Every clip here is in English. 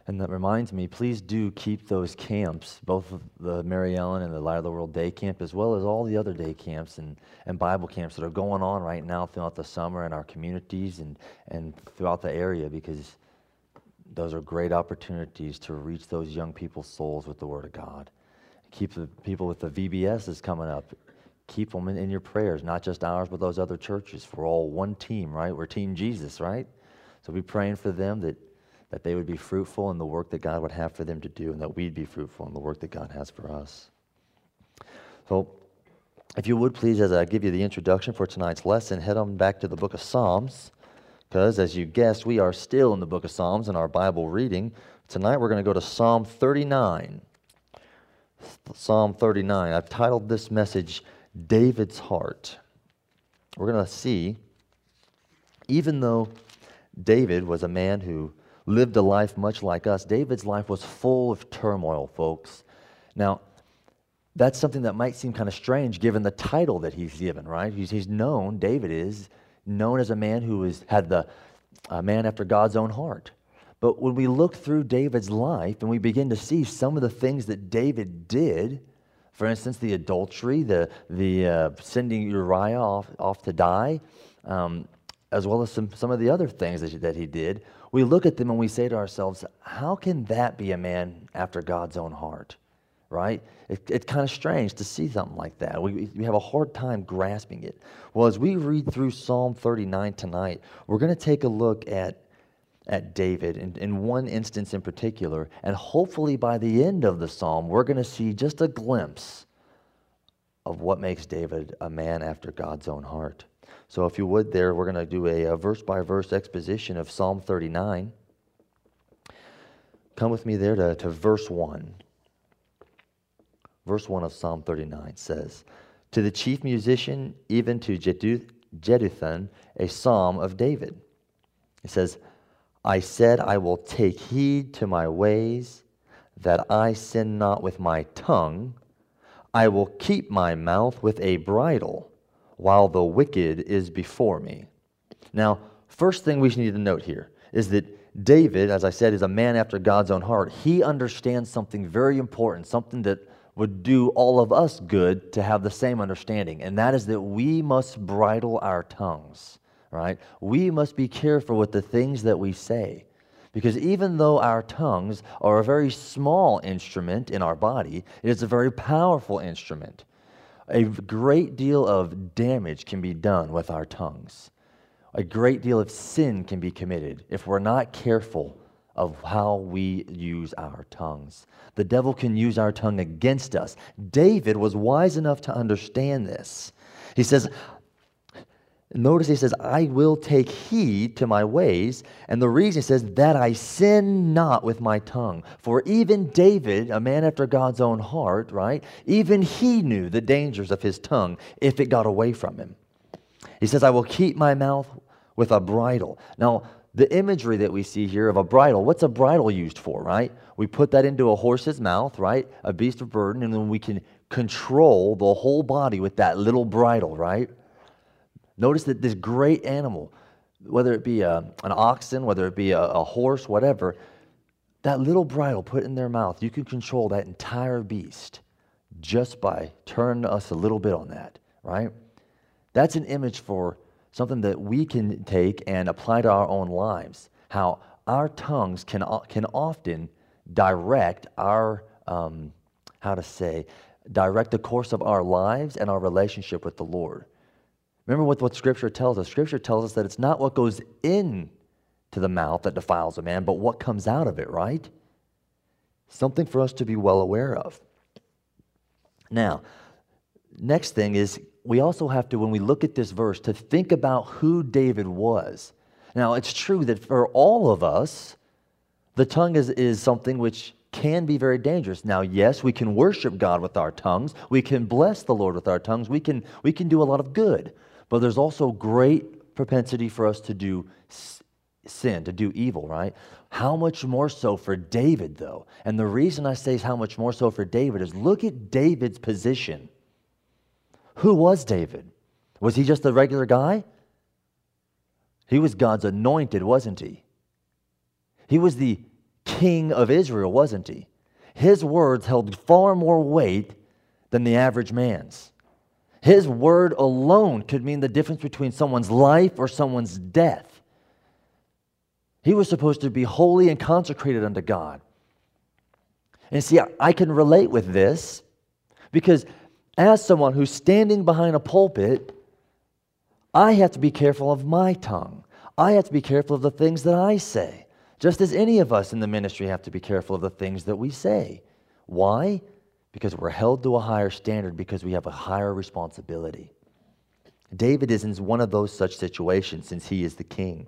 And that reminds me, please do keep those camps, both the Mary Ellen and the Light of the World Day Camp, as well as all the other day camps and Bible camps that are going on right now throughout the summer in our communities and throughout the area, because those are great opportunities to reach those young people's souls with the Word of God. Keep the people with the VBS is coming up. Keep them in your prayers, not just ours, but those other churches. We're all one team, right? We're Team Jesus, right? So be praying for them that they would be fruitful in the work that God would have for them to do, and that we'd be fruitful in the work that God has for us. So if you would please, as I give you the introduction for tonight's lesson, head on back to the book of Psalms, because as you guessed, we are still in the book of Psalms in our Bible reading. Tonight we're going to go to Psalm 39. Psalm 39. I've titled this message, David's Heart. We're going to see, even though David was a man who lived a life much like us, David's life was full of turmoil, folks. Now, that's something that might seem kind of strange given the title that he's given, right? He's known, David is known as a man who had a man after God's own heart. But when we look through David's life and we begin to see some of the things that David did, for instance, the adultery, the sending Uriah off to die, as well as some of the other things that he did, we look at them and we say to ourselves, how can that be a man after God's own heart, right? It's kind of strange to see something like that. We have a hard time grasping it. Well, as we read through Psalm 39 tonight, we're going to take a look at David in one instance in particular, and hopefully by the end of the psalm, we're going to see just a glimpse of what makes David a man after God's own heart. So if you would there, we're going to do a verse-by-verse exposition of Psalm 39. Come with me there to verse 1. Verse 1 of Psalm 39 says, "To the chief musician, even to Jeduthun, a psalm of David." It says, "I said, I will take heed to my ways, that I sin not with my tongue. I will keep my mouth with a bridle, while the wicked is before me." Now, first thing we need to note here is that David, as I said, is a man after God's own heart. He understands something very important, something that would do all of us good to have the same understanding, and that is that we must bridle our tongues, right? We must be careful with the things that we say, because even though our tongues are a very small instrument in our body, it is a very powerful instrument. A great deal of damage can be done with our tongues. A great deal of sin can be committed if we're not careful of how we use our tongues. The devil can use our tongue against us. David was wise enough to understand this. He says, notice he says, "I will take heed to my ways." And the reason he says, "that I sin not with my tongue." For even David, a man after God's own heart, right? Even he knew the dangers of his tongue if it got away from him. He says, "I will keep my mouth with a bridle." Now, the imagery that we see here of a bridle, what's a bridle used for, right? We put that into a horse's mouth, right? A beast of burden, and then we can control the whole body with that little bridle, right? Notice that this great animal, whether it be an oxen, whether it be a horse, whatever, that little bridle put in their mouth, you can control that entire beast just by turning us a little bit on that, right? That's an image for something that we can take and apply to our own lives, how our tongues can often direct our, direct the course of our lives and our relationship with the Lord. Remember what Scripture tells us. Scripture tells us that it's not what goes in to the mouth that defiles a man, but what comes out of it, right? Something for us to be well aware of. Now, next thing is we also have to, when we look at this verse, to think about who David was. Now, it's true that for all of us, the tongue is something which can be very dangerous. Now, yes, we can worship God with our tongues. We can bless the Lord with our tongues. We can do a lot of good. But there's also great propensity for us to do sin, to do evil, right? How much more so for David, though? And the reason I say how much more so for David is look at David's position. Who was David? Was he just a regular guy? He was God's anointed, wasn't he? He was the king of Israel, wasn't he? His words held far more weight than the average man's. His word alone could mean the difference between someone's life or someone's death. He was supposed to be holy and consecrated unto God. And see, I can relate with this because as someone who's standing behind a pulpit, I have to be careful of my tongue. I have to be careful of the things that I say, just as any of us in the ministry have to be careful of the things that we say. Why? Because we're held to a higher standard, because we have a higher responsibility. David is in one of those such situations since he is the king.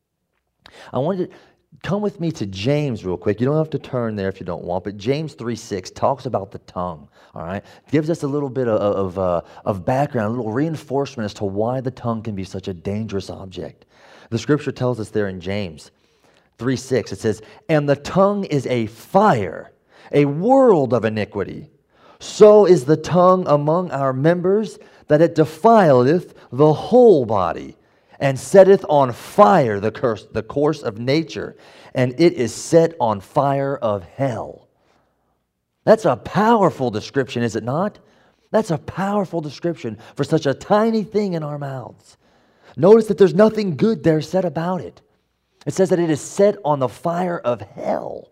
I want you to come with me to James real quick. You don't have to turn there if you don't want, but James 3:6 talks about the tongue, all right? Gives us a little bit of background, a little reinforcement as to why the tongue can be such a dangerous object. The scripture tells us there in James 3:6, it says, "And the tongue is a fire, a world of iniquity. So is the tongue among our members, that it defileth the whole body, and setteth on fire the course of nature, and it is set on fire of hell." That's a powerful description, is it not? That's a powerful description for such a tiny thing in our mouths. Notice that there's nothing good there said about it. It says that it is set on the fire of hell.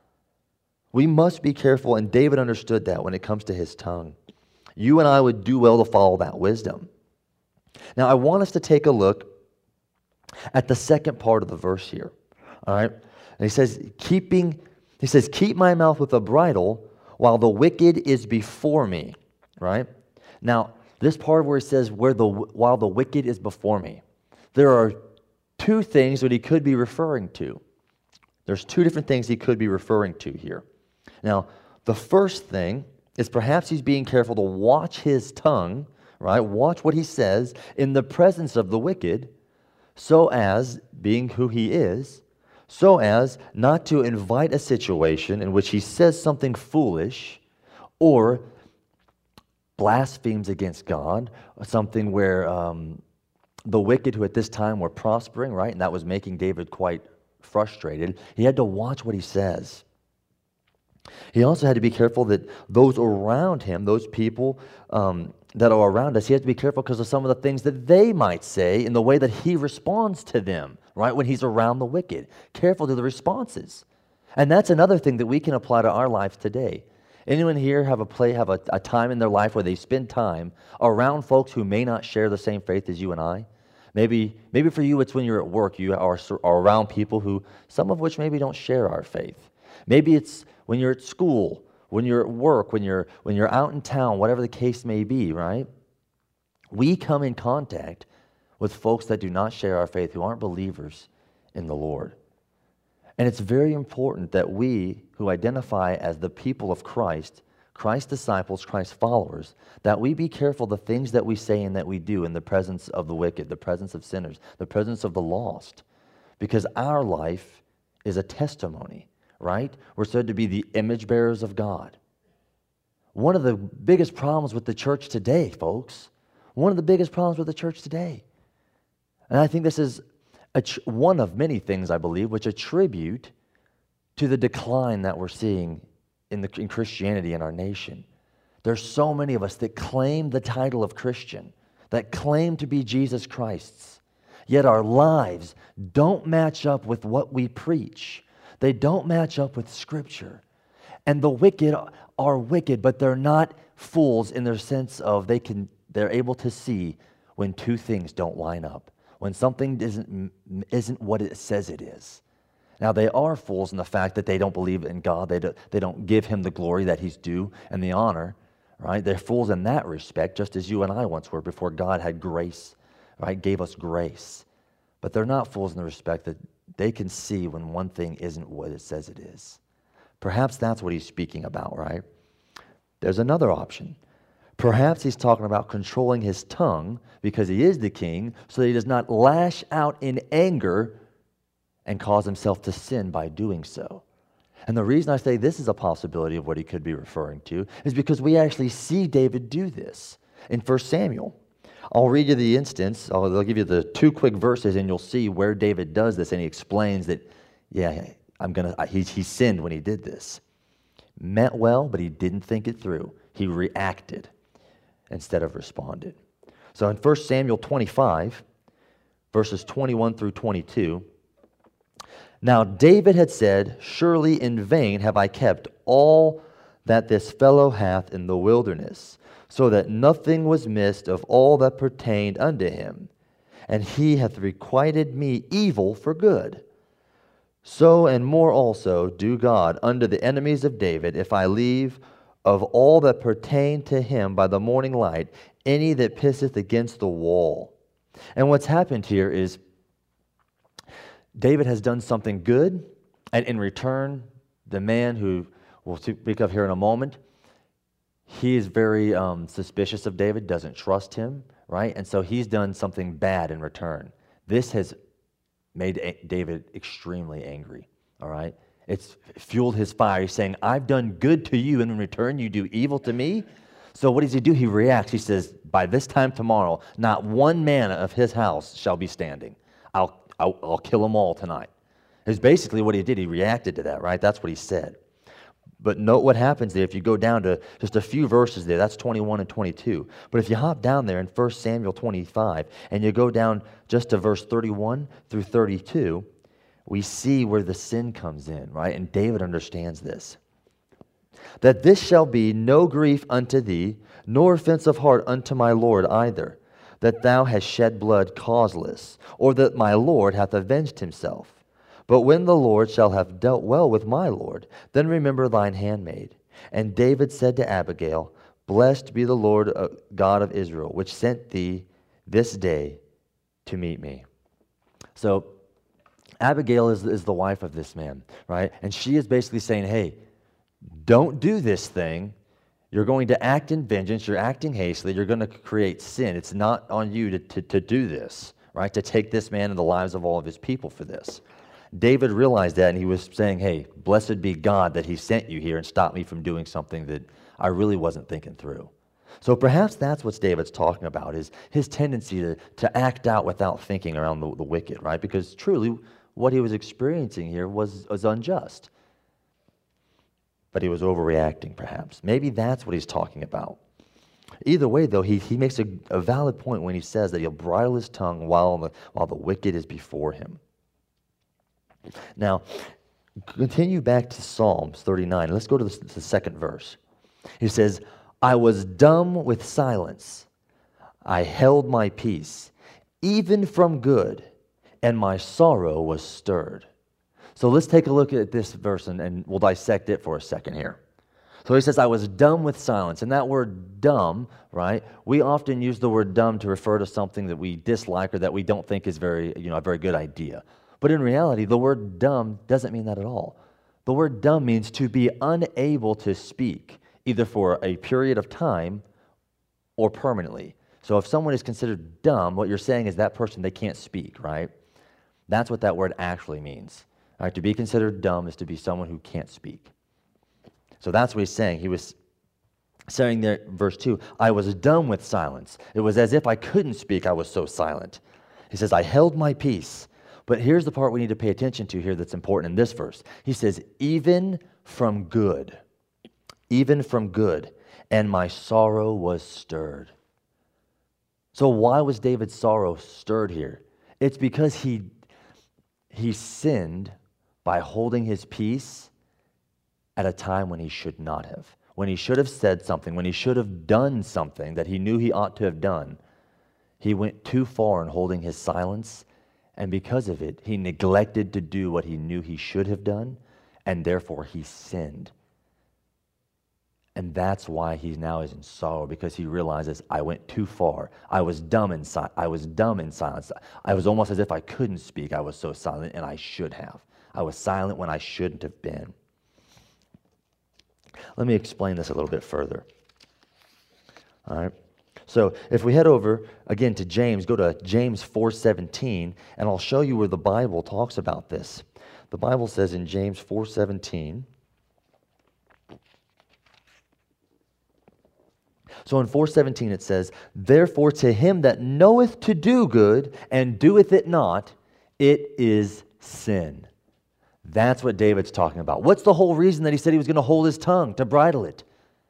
We must be careful, and David understood that when it comes to his tongue. You and I would do well to follow that wisdom. Now, I want us to take a look at the second part of the verse here. All right? And he says, keep my mouth with a bridle while the wicked is before me. Right? Now, this part where it says, while the wicked is before me, there are two things that he could be referring to. There's two different things he could be referring to here. Now, the first thing is perhaps he's being careful to watch his tongue, right? Watch what he says in the presence of the wicked, so as, being who he is, so as not to invite a situation in which he says something foolish or blasphemes against God, something where the wicked who at this time were prospering, right? And that was making David quite frustrated. He had to watch what he says. He also had to be careful that those around him, those people that are around us, he has to be careful because of some of the things that they might say in the way that he responds to them, right, when he's around the wicked. Careful to the responses. And that's another thing that we can apply to our lives today. Anyone here have a time in their life where they spend time around folks who may not share the same faith as you and I? Maybe for you it's when you're at work, you are around people who, some of which maybe don't share our faith. Maybe it's when you're at school, when you're at work, when you're out in town, whatever the case may be, right? We come in contact with folks that do not share our faith, who aren't believers in the Lord. And it's very important that we who identify as the people of Christ, Christ's disciples, Christ's followers, that we be careful the things that we say and that we do in the presence of the wicked, the presence of sinners, the presence of the lost. Because our life is a testimony, right? We're said to be the image bearers of God. One of the biggest problems with the church today, folks, one of the biggest problems with the church today, and I think this is one of many things, I believe, which attribute to the decline that we're seeing in Christianity in our nation. There's so many of us that claim the title of Christian, that claim to be Jesus Christ's, yet our lives don't match up with what we preach. They don't match up with Scripture. And the wicked are wicked, but they're not fools in their sense of they're able to see when two things don't line up, when something isn't what it says it is. Now, they are fools in the fact that they don't believe in God. They don't give Him the glory that He's due and the honor, right? They're fools in that respect, just as you and I once were before God had grace, right? Gave us grace. But they're not fools in the respect that they can see when one thing isn't what it says it is. Perhaps that's what he's speaking about, right? There's another option. Perhaps he's talking about controlling his tongue because he is the king, so that he does not lash out in anger and cause himself to sin by doing so. And the reason I say this is a possibility of what he could be referring to is because we actually see David do this in 1 Samuel. I'll read you the instance. I'll give you the two quick verses, and you'll see where David does this, and he explains that, yeah, he sinned when he did this. Meant well, but he didn't think it through. He reacted instead of responded. So in 1 Samuel 25, verses 21 through 22, now David had said, surely in vain have I kept all that this fellow hath in the wilderness, so that nothing was missed of all that pertained unto him. And he hath requited me evil for good. So and more also do God unto the enemies of David, if I leave of all that pertain to him by the morning light, any that pisseth against the wall. And what's happened here is David has done something good, and in return, the man who we'll speak of here in a moment, he is very suspicious of David, doesn't trust him, right? And so he's done something bad in return. This has made David extremely angry, all right? It's fueled his fire. He's saying, I've done good to you, and in return you do evil to me? So what does he do? He reacts. He says, by this time tomorrow, not one man of his house shall be standing. I'll kill them all tonight. It's basically what he did. He reacted to that, right? That's what he said. But note what happens there. If you go down to just a few verses there, that's 21 and 22. But if you hop down there in 1 Samuel 25, and you go down just to verse 31 through 32, we see where the sin comes in, right? And David understands this. That this shall be no grief unto thee, nor offense of heart unto my Lord either, that thou hast shed blood causeless, or that my Lord hath avenged himself. But when the Lord shall have dealt well with my Lord, then remember thine handmaid. And David said to Abigail, Blessed be the Lord God of Israel, which sent thee this day to meet me. So Abigail is the wife of this man, right? And she is basically saying, hey, don't do this thing. You're going to act in vengeance. You're acting hastily. You're going to create sin. It's not on you to do this, right? To take this man and the lives of all of his people for this. David realized that, and he was saying, hey, blessed be God that he sent you here and stopped me from doing something that I really wasn't thinking through. So perhaps that's what David's talking about, is his tendency to act out without thinking around the wicked, right? Because truly what he was experiencing here was unjust. But he was overreacting, perhaps. Maybe that's what he's talking about. Either way, though, he makes a valid point when he says that he'll bridle his tongue while the wicked is before him. Now, continue back to Psalms 39. Let's go to the second verse. He says, I was dumb with silence. I held my peace, even from good, and my sorrow was stirred. So let's take a look at this verse and we'll dissect it for a second here. So he says, I was dumb with silence. And that word dumb, right, we often use the word dumb to refer to something that we dislike or that we don't think is a very good idea. But in reality, the word dumb doesn't mean that at all. The word dumb means to be unable to speak, either for a period of time or permanently. So if someone is considered dumb, what you're saying is that person, they can't speak, right? That's what that word actually means. All right, to be considered dumb is to be someone who can't speak. So that's what he's saying. He was saying there, verse 2, I was dumb with silence. It was as if I couldn't speak, I was so silent. He says, I held my peace. But here's the part we need to pay attention to here that's important in this verse. He says, even from good, and my sorrow was stirred. So why was David's sorrow stirred here? It's because he sinned by holding his peace at a time when he should not have. When he should have said something, when he should have done something that he knew he ought to have done, he went too far in holding his silence. And because of it, he neglected to do what he knew he should have done, and therefore he sinned. And that's why he now is in sorrow, because he realizes, I went too far. I was dumb in silence. I was almost as if I couldn't speak. I was so silent, and I should have. I was silent when I shouldn't have been. Let me explain this a little bit further. All right. So if we head over, again, to James, go to James 4:17, and I'll show you where the Bible talks about this. The Bible says in James 4:17, so in 4:17 it says, Therefore to him that knoweth to do good and doeth it not, it is sin. That's what David's talking about. What's the whole reason that he said he was going to hold his tongue, to bridle it?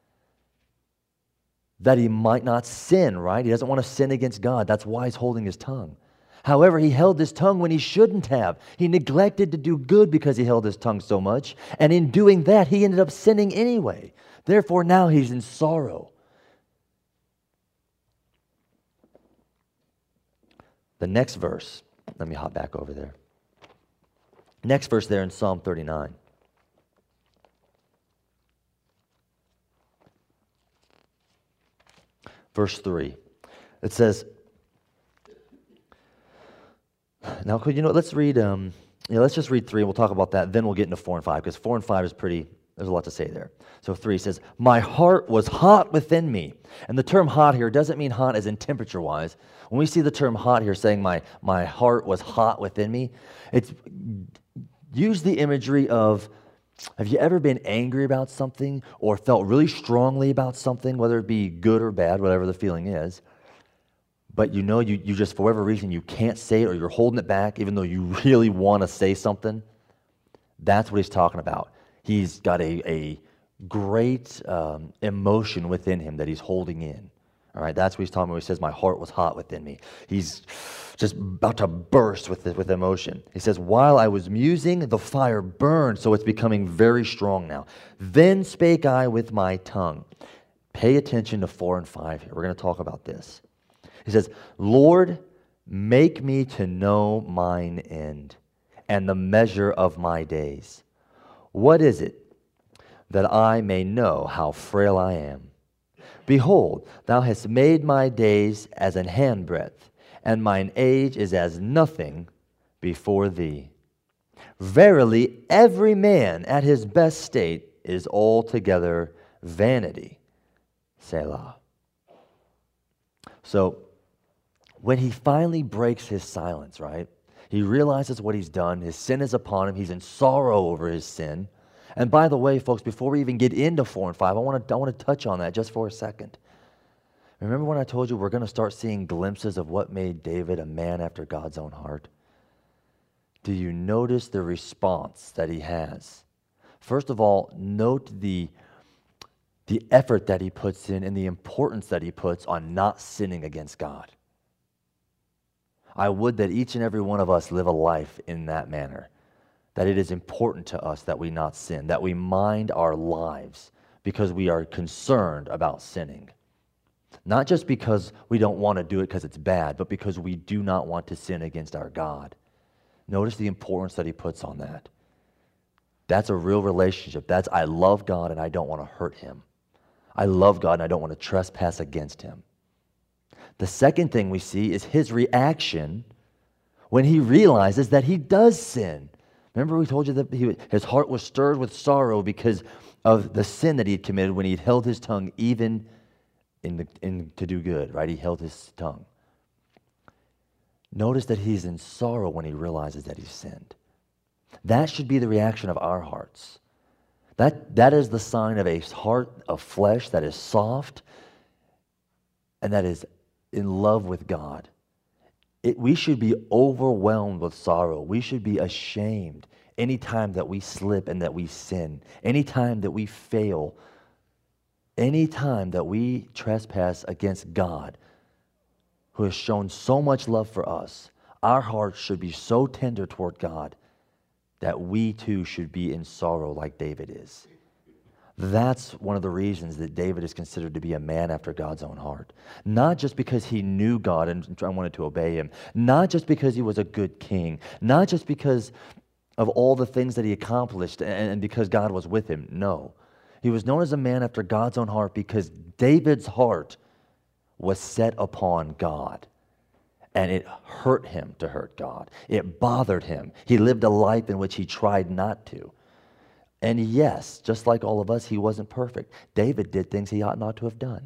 That he might not sin, right? He doesn't want to sin against God. That's why he's holding his tongue. However, he held his tongue when he shouldn't have. He neglected to do good because he held his tongue so much. And in doing that, he ended up sinning anyway. Therefore, now he's in sorrow. The next verse, let me hop back over there. Next verse there in Psalm 39. Verse 3. It says, now, let's read, let's just read 3, and we'll talk about that. Then we'll get into 4 and 5, because 4 and 5 is there's a lot to say there. So 3 says, my heart was hot within me. And the term hot here doesn't mean hot as in temperature-wise. When we see the term hot here saying my heart was hot within me, it's use the imagery of, have you ever been angry about something or felt really strongly about something, whether it be good or bad, whatever the feeling is, but you just, for whatever reason, you can't say it or you're holding it back even though you really want to say something? That's what he's talking about. He's got a great emotion within him that he's holding in. All right, that's what he's talking about when he says, my heart was hot within me. He's just about to burst with emotion. He says, while I was musing, the fire burned, so it's becoming very strong now. Then spake I with my tongue. Pay attention to 4 and 5 here. We're going to talk about this. He says, Lord, make me to know mine end and the measure of my days. What is it that I may know how frail I am? Behold, thou hast made my days as an handbreadth, and mine age is as nothing before thee. Verily, every man at his best state is altogether vanity. Selah. So, when he finally breaks his silence, right? He realizes what he's done. His sin is upon him. He's in sorrow over his sin. And by the way, folks, before we even get into 4 and 5, I want to touch on that just for a second. Remember when I told you we're going to start seeing glimpses of what made David a man after God's own heart? Do you notice the response that he has? First of all, note the effort that he puts in and the importance that he puts on not sinning against God. I would that each and every one of us live a life in that manner, that it is important to us that we not sin, that we mind our lives because we are concerned about sinning. Not just because we don't want to do it because it's bad, but because we do not want to sin against our God. Notice the importance that he puts on that. That's a real relationship. That's, I love God and I don't want to hurt him. I love God and I don't want to trespass against him. The second thing we see is his reaction when he realizes that he does sin. Remember we told you that his heart was stirred with sorrow because of the sin that he had committed when he held his tongue even to do good, right? He held his tongue. Notice that he's in sorrow when he realizes that he's sinned. That should be the reaction of our hearts. That is the sign of a heart of flesh that is soft and that is in love with God. We should be overwhelmed with sorrow. We should be ashamed anytime that we slip and that we sin, anytime that we fail, anytime that we trespass against God, who has shown so much love for us. Our hearts should be so tender toward God that we too should be in sorrow like David is. That's one of the reasons that David is considered to be a man after God's own heart. Not just because he knew God and wanted to obey him. Not just because he was a good king. Not just because of all the things that he accomplished and because God was with him. No. He was known as a man after God's own heart because David's heart was set upon God. And it hurt him to hurt God. It bothered him. He lived a life in which he tried not to. And yes, just like all of us, he wasn't perfect. David did things he ought not to have done.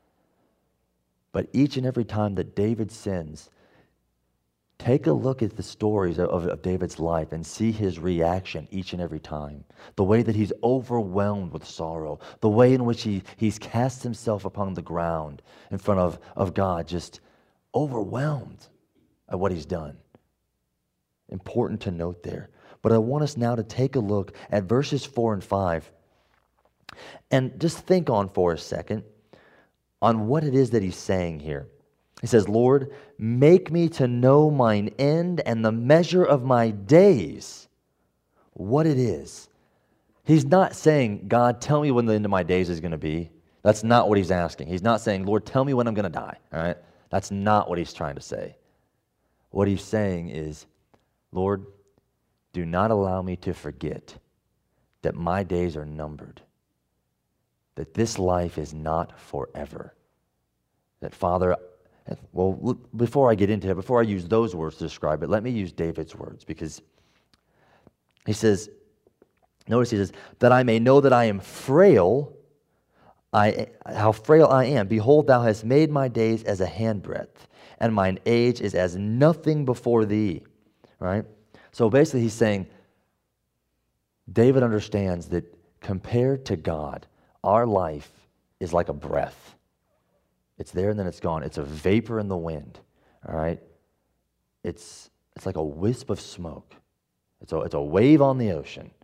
But each and every time that David sins, take a look at the stories of David's life and see his reaction each and every time. The way that he's overwhelmed with sorrow. The way in which he's cast himself upon the ground in front of God, just overwhelmed at what he's done. Important to note there. But I want us now to take a look at verses 4 and 5 and just think on for a second on what it is that he's saying here. He says, Lord, make me to know mine end and the measure of my days, what it is. He's not saying, God, tell me when the end of my days is going to be. That's not what he's asking. He's not saying, Lord, tell me when I'm going to die. All right? That's not what he's trying to say. What he's saying is, Lord, do not allow me to forget that my days are numbered, that this life is not forever. That, Father, well, before I get into it, before I use those words to describe it, let me use David's words, because he says, notice he says, that I may know that I am frail, how frail I am. Behold, thou hast made my days as a handbreadth, and mine age is as nothing before thee. Right? So basically he's saying, David understands that compared to God, our life is like a breath. It's there and then it's gone. It's a vapor in the wind. All right? It's like a wisp of smoke. It's a wave on the ocean.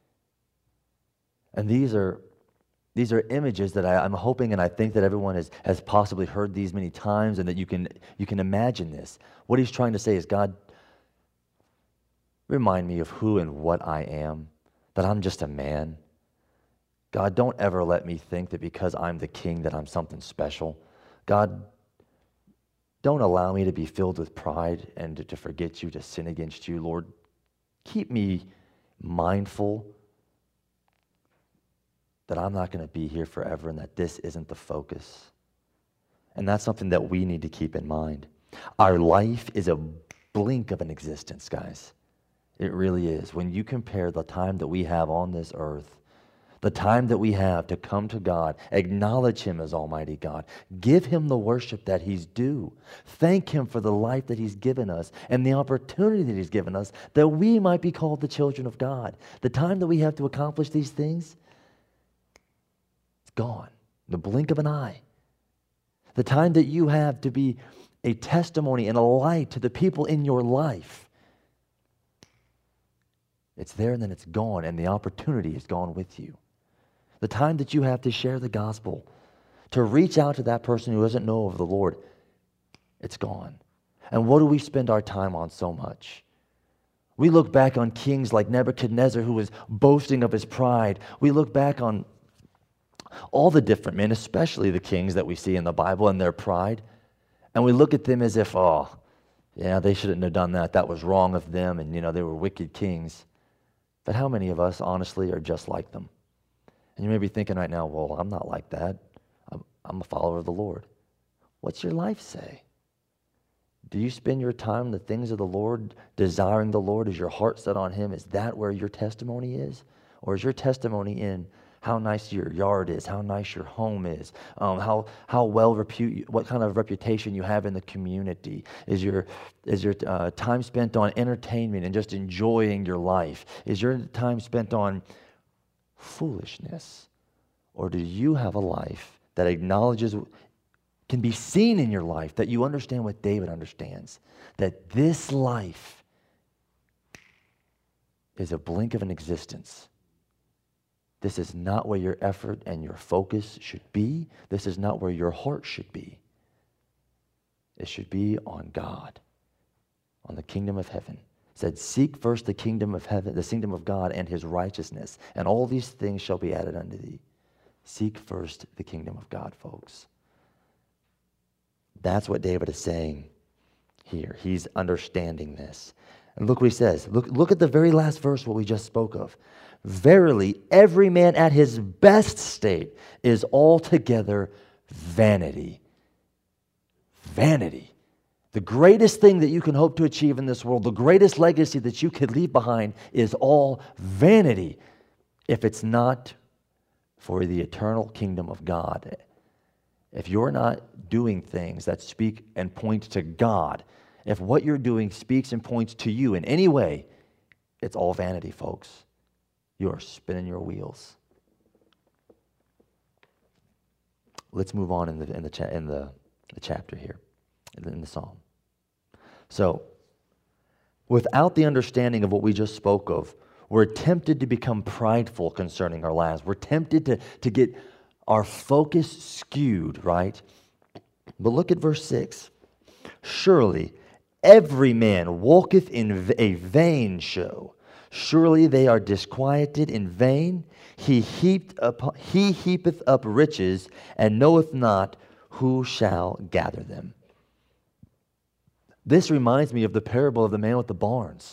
And these are images that I'm hoping and I think that everyone has possibly heard these many times, and that you can imagine this. What he's trying to say is, God, remind me of who and what I am, that I'm just a man. God, don't ever let me think that because I'm the king that I'm something special. God, don't allow me to be filled with pride and to forget you, to sin against you. Lord, keep me mindful that I'm not going to be here forever and that this isn't the focus. And that's something that we need to keep in mind. Our life is a blink of an existence, guys. It really is. When you compare the time that we have on this earth, the time that we have to come to God, acknowledge Him as Almighty God, give Him the worship that He's due, thank Him for the life that He's given us and the opportunity that He's given us that we might be called the children of God. The time that we have to accomplish these things, it's gone. The blink of an eye. The time that you have to be a testimony and a light to the people in your life, it's there and then it's gone, and the opportunity is gone with you. The time that you have to share the gospel, to reach out to that person who doesn't know of the Lord, it's gone. And what do we spend our time on so much? We look back on kings like Nebuchadnezzar, who was boasting of his pride. We look back on all the different men, especially the kings that we see in the Bible and their pride, and we look at them as if, oh, yeah, they shouldn't have done that. That was wrong of them, and they were wicked kings. But how many of us, honestly, are just like them? And you may be thinking right now, well, I'm not like that. I'm a follower of the Lord. What's your life say? Do you spend your time in the things of the Lord, desiring the Lord? Is your heart set on Him? Is that where your testimony is? Or is your testimony in how nice your yard is, how nice your home is, how well what kind of reputation you have in the community? Is your time spent on entertainment and just enjoying your life? Is your time spent on foolishness? Or do you have a life that acknowledges, can be seen in your life, that you understand what David understands, that this life is a blink of an existence? This is not where your effort and your focus should be. This is not where your heart should be. It should be on God, on the kingdom of heaven. It said, seek first the kingdom of heaven, the kingdom of God and His righteousness, and all these things shall be added unto thee. Seek first the kingdom of God, folks. That's what David is saying here. He's understanding this. And look what he says. Look at the very last verse, what we just spoke of. Verily, every man at his best state is altogether vanity. Vanity. The greatest thing that you can hope to achieve in this world, the greatest legacy that you could leave behind, is all vanity if it's not for the eternal kingdom of God. If you're not doing things that speak and point to God, if what you're doing speaks and points to you in any way, it's all vanity, folks. You are spinning your wheels. Let's move on in the chapter here, in the psalm. So, without the understanding of what we just spoke of, we're tempted to become prideful concerning our lives. We're tempted to get our focus skewed, right? But look at verse 6. Surely every man walketh in a vain show. Surely they are disquieted in vain. He heapeth up riches, and knoweth not who shall gather them. This reminds me of the parable of the man with the barns.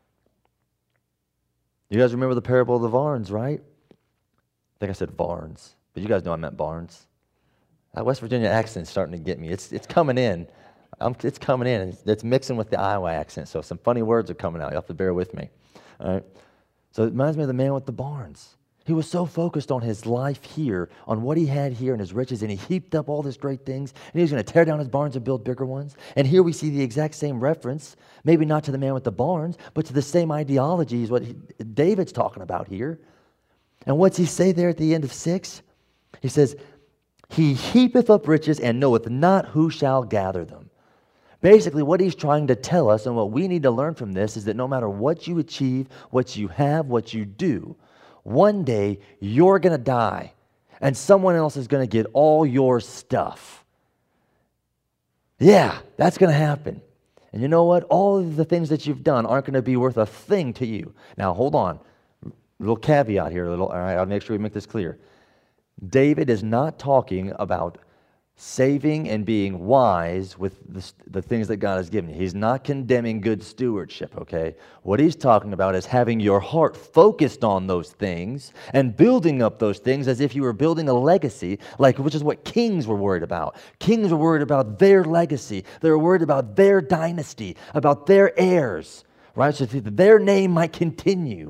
You guys remember the parable of the barns, right? I think I said barns, but you guys know I meant barns. That West Virginia accent's starting to get me. It's coming in. It's coming in. It's mixing with the Iowa accent, so some funny words are coming out. You have to bear with me. All right? So it reminds me of the man with the barns. He was so focused on his life here, on what he had here and his riches, and he heaped up all these great things, and he was going to tear down his barns and build bigger ones. And here we see the exact same reference, maybe not to the man with the barns, but to the same ideology is what David's talking about here. And what's he say there at the end of 6? He says, he heapeth up riches and knoweth not who shall gather them. Basically, what he's trying to tell us, and what we need to learn from this, is that no matter what you achieve, what you have, what you do, one day you're going to die, and someone else is going to get all your stuff. Yeah, that's going to happen. And you know what? All of the things that you've done aren't going to be worth a thing to you. Now, hold on. Little caveat here. All right, I'll make sure we make this clear. David is not talking about saving and being wise with the things that God has given you. He's not condemning good stewardship, okay? What he's talking about is having your heart focused on those things and building up those things as if you were building a legacy, which is what kings were worried about. Kings were worried about their legacy. They were worried about their dynasty, about their heirs, right? So that their name might continue.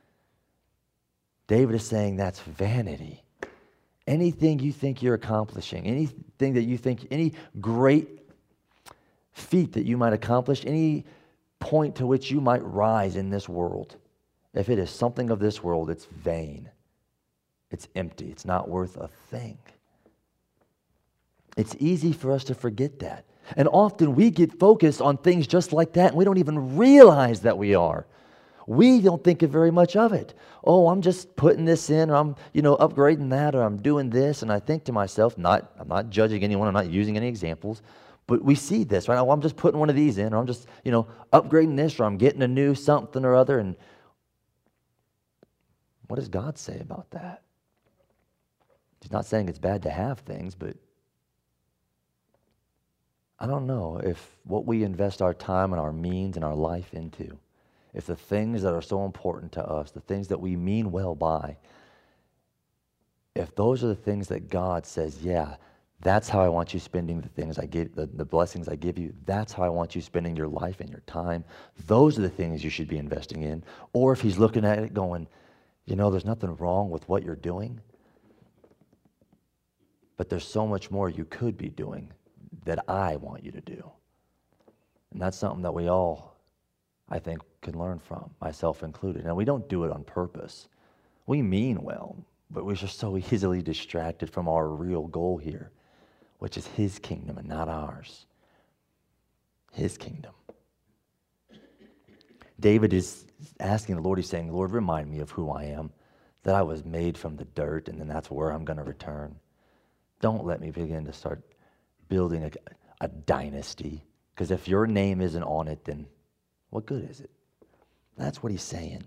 David is saying that's vanity. Anything you think you're accomplishing, anything that you think, any great feat that you might accomplish, any point to which you might rise in this world, if it is something of this world, it's vain. It's empty. It's not worth a thing. It's easy for us to forget that. And often we get focused on things just like that, and we don't even realize that we are. We don't think very much of it. Oh, I'm just putting this in, or I'm, upgrading that, or I'm doing this, and I think to myself, I'm not judging anyone, I'm not using any examples, but we see this, right? Oh, I'm just putting one of these in, or I'm just, upgrading this, or I'm getting a new something or other, and what does God say about that? He's not saying it's bad to have things, but I don't know if what we invest our time and our means and our life into, if the things that are so important to us, the things that we mean well by, if those are the things that God says, yeah, that's how I want you spending the things I give, the blessings I give you, that's how I want you spending your life and your time, those are the things you should be investing in. Or if he's looking at it going, there's nothing wrong with what you're doing, but there's so much more you could be doing that I want you to do. And that's something that we all, I think, can learn from, myself included. And we don't do it on purpose. We mean well, but we're just so easily distracted from our real goal here, which is his kingdom and not ours. His kingdom. David is asking the Lord, he's saying, Lord, remind me of who I am, that I was made from the dirt, and then that's where I'm going to return. Don't let me begin to start building a dynasty, because if your name isn't on it, then what good is it? That's what he's saying.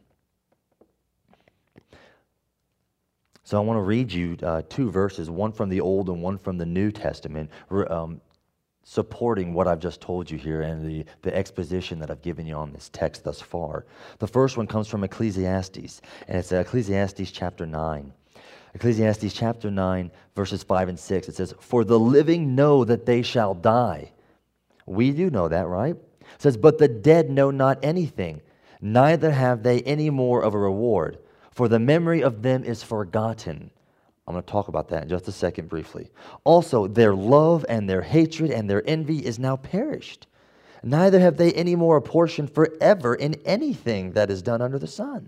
So I want to read you two verses, one from the Old and one from the New Testament, supporting what I've just told you here and the exposition that I've given you on this text thus far. The first one comes from Ecclesiastes, and it's Ecclesiastes chapter 9. Ecclesiastes chapter 9, verses 5 and 6. It says, "For the living know that they shall die." We do know that, right? It says, "But the dead know not anything, neither have they any more of a reward, for the memory of them is forgotten." I'm going to talk about that in just a second briefly. "Also, their love and their hatred and their envy is now perished. Neither have they any more a portion forever in anything that is done under the sun."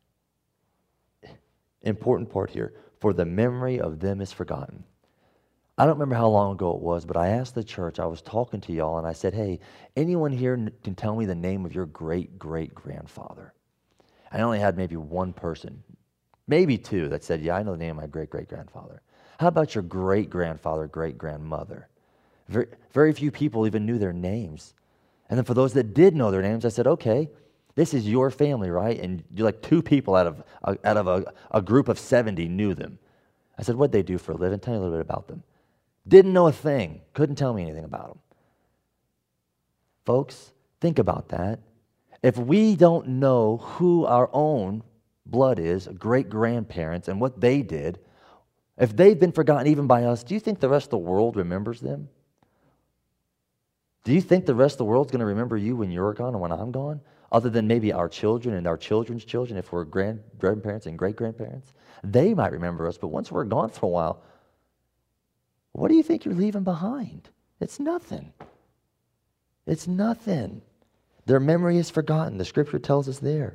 Important part here. For the memory of them is forgotten. I don't remember how long ago it was, but I asked the church, I was talking to y'all, and I said, hey, anyone here can tell me the name of your great-great-grandfather? I only had maybe one person, maybe two, that said, yeah, I know the name of my great-great-grandfather. How about your great-grandfather, great-grandmother? Very, very few people even knew their names. And then for those that did know their names, I said, okay, this is your family, right? And you're like 2 people out of a group of 70 knew them. I said, what'd they do for a living? Tell me a little bit about them. Didn't know a thing. Couldn't tell me anything about them. Folks, think about that. If we don't know who our own blood is, great-grandparents, and what they did, if they've been forgotten even by us, do you think the rest of the world remembers them? Do you think the rest of the world's going to remember you when you're gone and when I'm gone? Other than maybe our children and our children's children, if we're grandparents and great-grandparents? They might remember us, but once we're gone for a while, what do you think you're leaving behind? It's nothing. It's nothing. Their memory is forgotten. The scripture tells us there.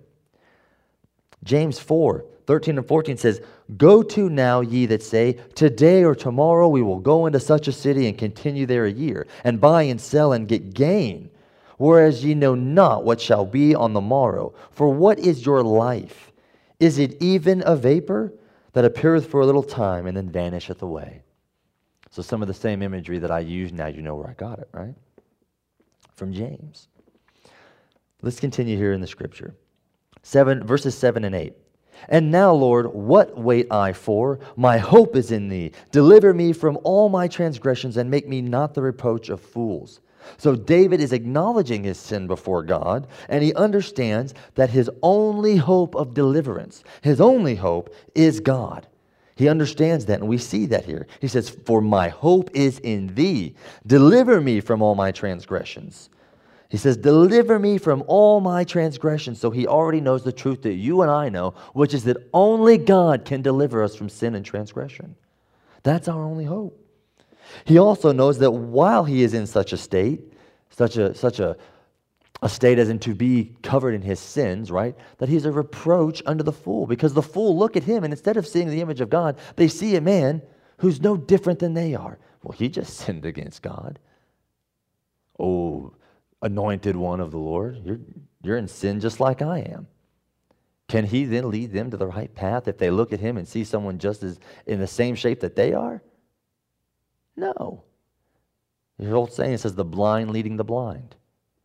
James 4:13 and 14 says, go to now, ye that say, today or tomorrow we will go into such a city and continue there a year, and buy and sell and get gain. Whereas ye know not what shall be on the morrow. For what is your life? Is it even a vapor that appeareth for a little time and then vanisheth away? So some of the same imagery that I use, now you know where I got it, right? From James. Let's continue here in the scripture. Verses 7 and 8. And now, Lord, what wait I for? My hope is in thee. Deliver me from all my transgressions and make me not the reproach of fools. So David is acknowledging his sin before God, and he understands that his only hope of deliverance, his only hope is God. He understands that, and we see that here. He says, for my hope is in thee. Deliver me from all my transgressions. He says, deliver me from all my transgressions. So he already knows the truth that you and I know, which is that only God can deliver us from sin and transgression. That's our only hope. He also knows that while he is in such a state, such a state as in to be covered in his sins, right, that he's a reproach unto the fool. Because the fool look at him, and instead of seeing the image of God, they see a man who's no different than they are. Well, he just sinned against God. Oh, anointed one of the Lord, you're in sin just like I am. Can he then lead them to the right path if they look at him and see someone just as in the same shape that they are? No. The old saying says, the blind leading the blind.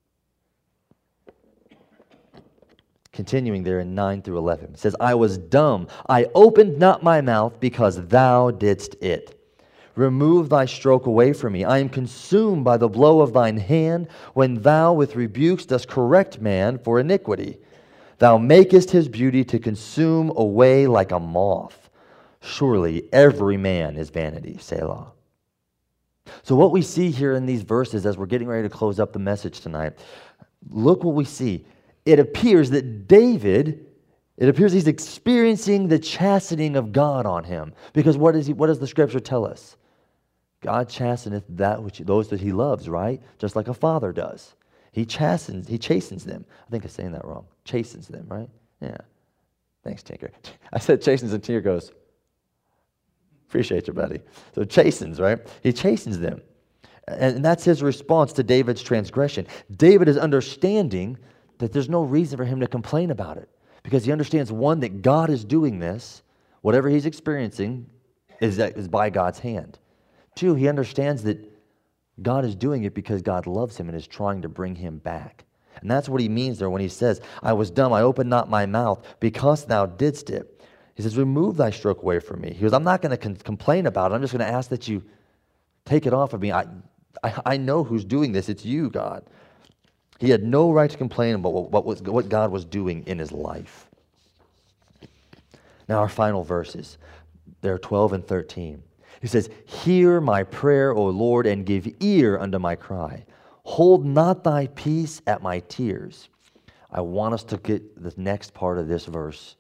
Continuing there in 9 through 11. It says, I was dumb. I opened not my mouth because thou didst it. Remove thy stroke away from me. I am consumed by the blow of thine hand, when thou with rebukes dost correct man for iniquity. Thou makest his beauty to consume away like a moth. Surely every man is vanity. Selah. So what we see here in these verses as we're getting ready to close up the message tonight, look what we see. It appears that David, he's experiencing the chastening of God on him. Because what does the scripture tell us? God chasteneth those that he loves, right? Just like a father does. He chastens them. I think I'm saying that wrong. Chastens them, right? Yeah. Thanks, Tinker. I said chastens and Tinker goes, appreciate you, buddy. So chastens, right? He chastens them. And that's his response to David's transgression. David is understanding that there's no reason for him to complain about it. Because he understands, one, that God is doing this. Whatever he's experiencing is by God's hand. Two, he understands that God is doing it because God loves him and is trying to bring him back. And that's what he means there when he says, I was dumb, I opened not my mouth, because thou didst it. He says, remove thy stroke away from me. He goes, I'm not going to complain about it. I'm just going to ask that you take it off of me. I know who's doing this. It's you, God. He had no right to complain about what God was doing in his life. Now our final verses, they're 12 and 13. He says, hear my prayer, O Lord, and give ear unto my cry. Hold not thy peace at my tears. I want us to get the next part of this verse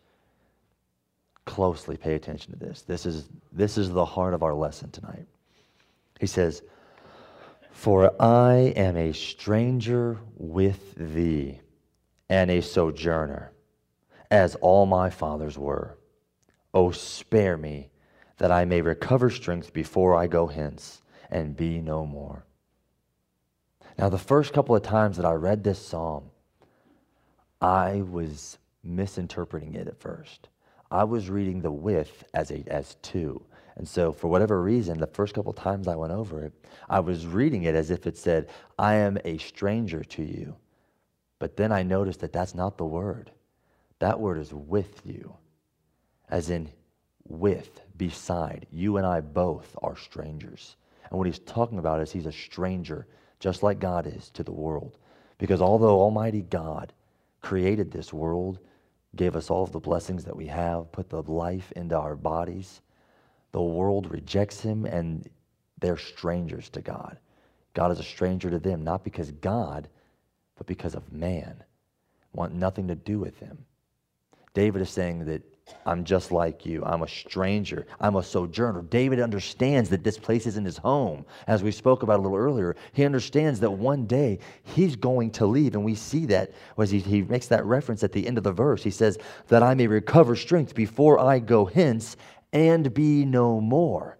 closely. Pay attention to this. This is the heart of our lesson tonight. He says, for I am a stranger with thee, and a sojourner, as all my fathers were. O spare me that I may recover strength before I go hence and be no more. Now, the first couple of times that I read this psalm, I was misinterpreting it at first. I was reading the with as to. And so for whatever reason, the first couple of times I went over it, I was reading it as if it said, I am a stranger to you. But then I noticed that that's not the word. That word is with you, as in with, beside. You and I both are strangers. And what he's talking about is he's a stranger, just like God is to the world. Because although Almighty God created this world, gave us all of the blessings that we have, put the life into our bodies, the world rejects him and they're strangers to God. God is a stranger to them, not because God, but because of man. Want nothing to do with him. David is saying that I'm just like you. I'm a stranger. I'm a sojourner. David understands that this place isn't his home. As we spoke about a little earlier, he understands that one day he's going to leave. And we see that as he makes that reference at the end of the verse. He says, that I may recover strength before I go hence and be no more.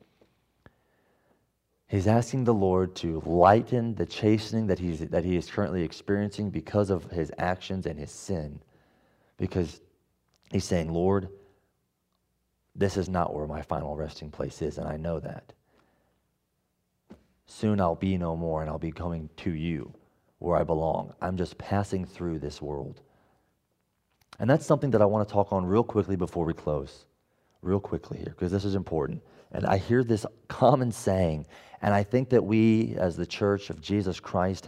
He's asking the Lord to lighten the chastening that he is currently experiencing because of his actions and his sin. Because he's saying, Lord, this is not where my final resting place is, and I know that. Soon I'll be no more, and I'll be coming to you where I belong. I'm just passing through this world. And that's something that I want to talk on real quickly before we close. Real quickly here, because this is important. And I hear this common saying, and I think that we, as the Church of Jesus Christ,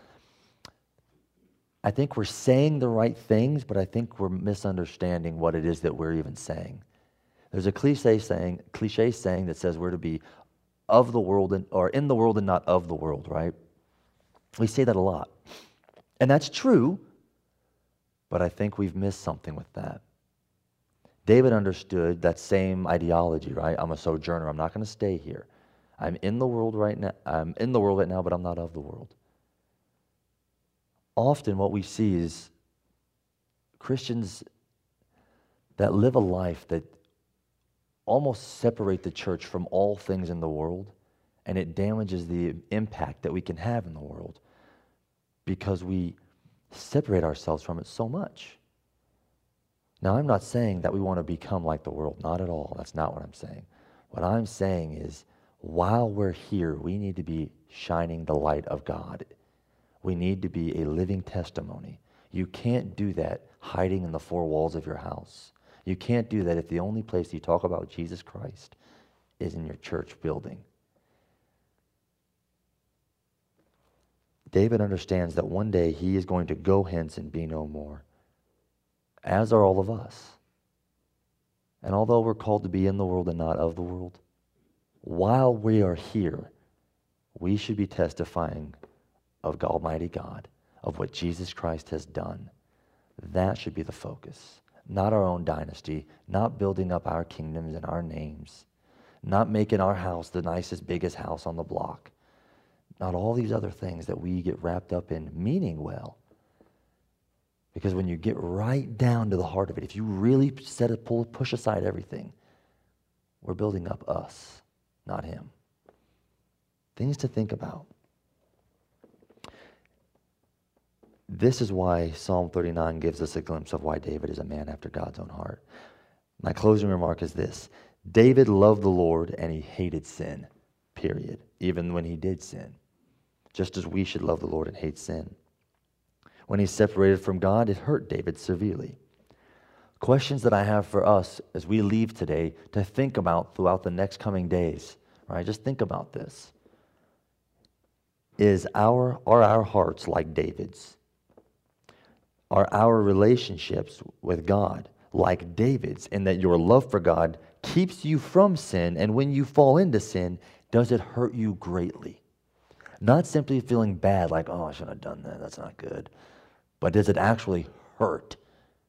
I think we're saying the right things, but I think we're misunderstanding what it is that we're even saying. There's a cliche saying that says we're to be of the world or in the world and not of the world, right? We say that a lot. And that's true, but I think we've missed something with that. David understood that same ideology, right? I'm a sojourner. I'm not going to stay here. I'm in the world right now. I'm in the world right now, but I'm not of the world. Often what we see is Christians that live a life that almost separate the church from all things in the world, and it damages the impact that we can have in the world because we separate ourselves from it so much. Now, I'm not saying that we want to become like the world. Not at all. That's not what I'm saying. What I'm saying is, while we're here, we need to be shining the light of God. We need to be a living testimony. You can't do that hiding in the four walls of your house. You can't do that if the only place you talk about Jesus Christ is in your church building. David understands that one day he is going to go hence and be no more, as are all of us. And although we're called to be in the world and not of the world, while we are here, we should be testifying of Almighty God, of what Jesus Christ has done. That should be the focus. Not our own dynasty, not building up our kingdoms and our names, not making our house the nicest, biggest house on the block, not all these other things that we get wrapped up in meaning well. Because when you get right down to the heart of it, if you really push aside everything, we're building up us, not him. Things to think about. This is why Psalm 39 gives us a glimpse of why David is a man after God's own heart. My closing remark is this. David loved the Lord and he hated sin, period, even when he did sin. Just as we should love the Lord and hate sin. When he's separated from God, it hurt David severely. Questions that I have for us as we leave today to think about throughout the next coming days, right? Just think about this. Are our hearts like David's? Are our relationships with God like David's, in that your love for God keeps you from sin, and when you fall into sin, does it hurt you greatly? Not simply feeling bad, like, oh, I shouldn't have done that, that's not good. But does it actually hurt?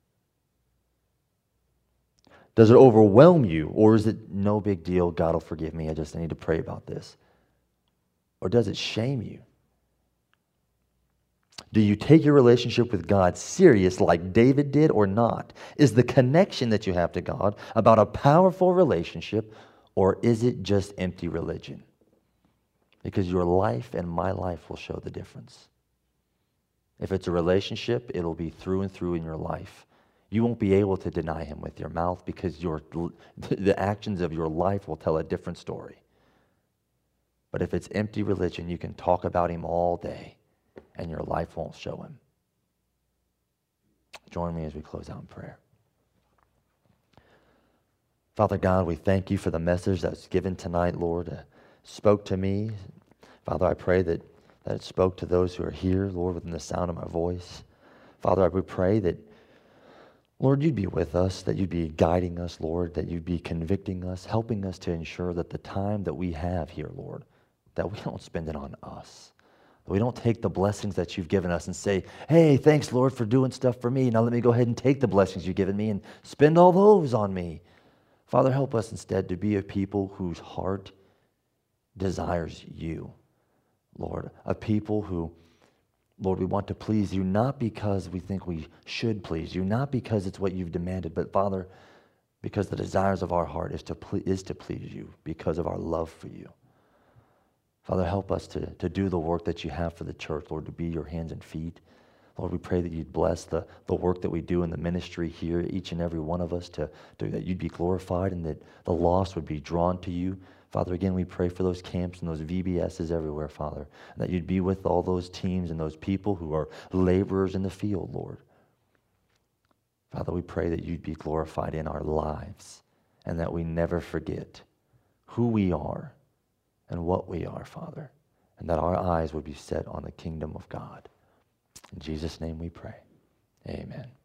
Does it overwhelm you, or is it no big deal, God will forgive me, I need to pray about this? Or does it shame you? Do you take your relationship with God serious like David did or not? Is the connection that you have to God about a powerful relationship, or is it just empty religion? Because your life and my life will show the difference. If it's a relationship, it'll be through and through in your life. You won't be able to deny him with your mouth because the actions of your life will tell a different story. But if it's empty religion, you can talk about him all day and your life won't show him. Join me as we close out in prayer. Father God, we thank you for the message that's given tonight, Lord. Spoke to me. Father, I pray that it spoke to those who are here, Lord, within the sound of my voice. Father, I would pray that, Lord, you'd be with us, that you'd be guiding us, Lord, that you'd be convicting us, helping us to ensure that the time that we have here, Lord, that we don't spend it on us. We don't take the blessings that you've given us and say, hey, thanks, Lord, for doing stuff for me. Now let me go ahead and take the blessings you've given me and spend all those on me. Father, help us instead to be a people whose heart desires you, Lord. A people who, Lord, we want to please you, not because we think we should please you, not because it's what you've demanded, but Father, because the desires of our heart is to please you because of our love for you. Father, help us to do the work that you have for the church, Lord, to be your hands and feet. Lord, we pray that you'd bless the work that we do in the ministry here, each and every one of us, that you'd be glorified and that the lost would be drawn to you. Father, again, we pray for those camps and those VBSs everywhere, Father, and that you'd be with all those teams and those people who are laborers in the field, Lord. Father, we pray that you'd be glorified in our lives and that we never forget who we are and what we are, Father, and that our eyes would be set on the kingdom of God. In Jesus' name we pray. Amen.